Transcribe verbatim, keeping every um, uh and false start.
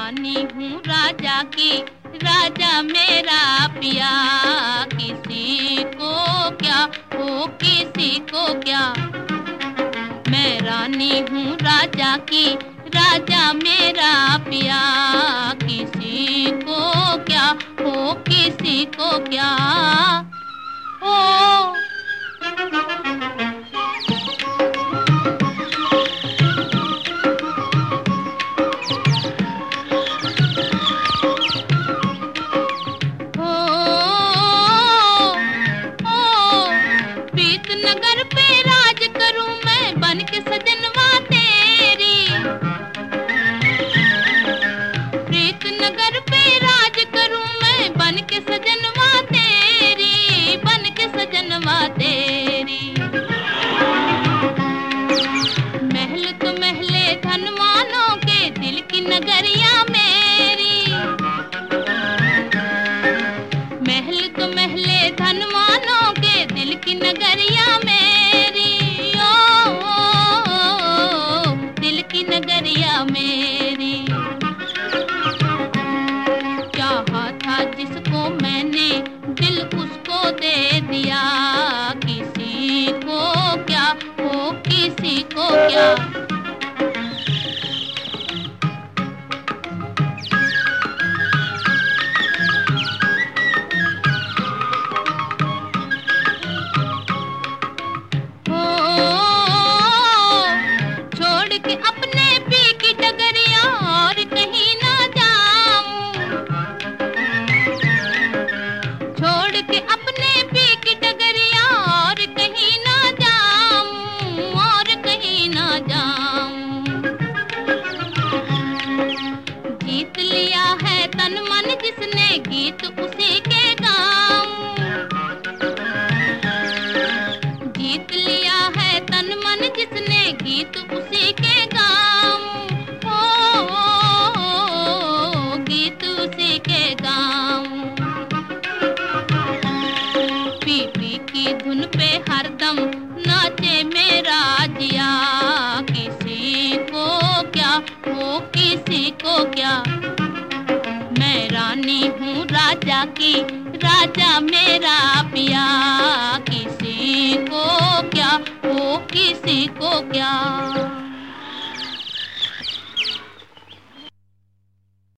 रानी हूँ राजा की, राजा मेरा पिया। किसी को क्या हो किसी को क्या, मैं रानी हूँ राजा की, राजा मेरा पिया। किसी को क्या हो किसी को क्या। ओ नगर पे राज करूं मैं बन के सजनवा तेरी। प्रीत नगर पे राज करूं मैं बन के सजनवा तेरी, बन के सजनवा तेरी। महल तो महले धनवानों के दिल की नगरिया मेरी। महल तो महले धनवानों के दिल की नगरिया मेरी। ओ, ओ, ओ दिल की नगरिया मेरी। चाहा था जिसको मैंने दिल उसको दे दिया। किसी को क्या हो किसी को क्या। अपने पी की डगरिया और कहीं ना जाऊं, छोड़ के अपने पी की डगरिया और कहीं ना जाऊं, और कहीं ना जाऊं। जीत लिया है तन मन जिसने गीत उसी के गाऊं। जीत लिया है तन मन जिसने गीत उसी के गाऊं। ओ, ओ, ओ गीत उसी के गाऊं। पी पी की धुन पे हरदम नाचे मेरा जिया। किसी को क्या हो किसी को क्या, मैं रानी हूँ राजा की, राजा मेरा पिया। किसी को क्या हो किसी को क्या।